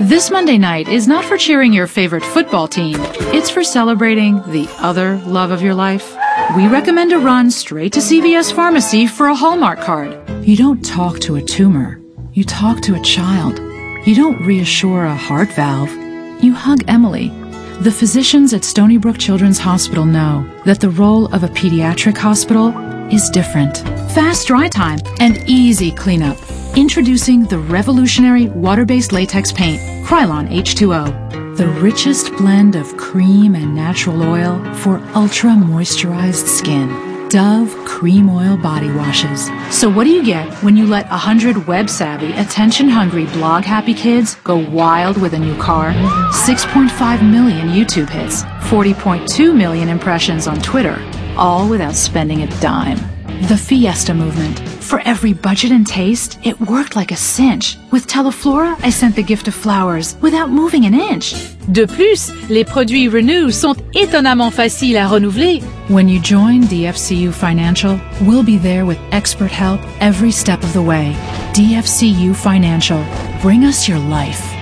This Monday night is not for cheering your favorite football team. It's for celebrating the other love of your life. We recommend a run straight to CVS Pharmacy for a Hallmark card. You don't talk to a tumor. You talk to a child. You don't reassure a heart valve. You hug Emily. The physicians at Stony Brook Children's Hospital know that the role of a pediatric hospital is different. Fast dry time and easy cleanup. Introducing the revolutionary water-based latex paint, Krylon H2O. The richest blend of cream and natural oil for ultra-moisturized skin. Dove Cream Oil Body Washes. So what do you get when you let 100 web-savvy, attention-hungry, blog-happy kids go wild with a new car? 6.5 million YouTube hits, 40.2 million impressions on Twitter, all without spending a dime. The Fiesta movement. For every budget and taste, it worked like a cinch. With Teleflora, I sent the gift of flowers without moving an inch. De plus, les produits Renew sont étonnamment faciles à renouveler. When you join DFCU Financial, we'll be there with expert help every step of the way. DFCU Financial. Bring us your life.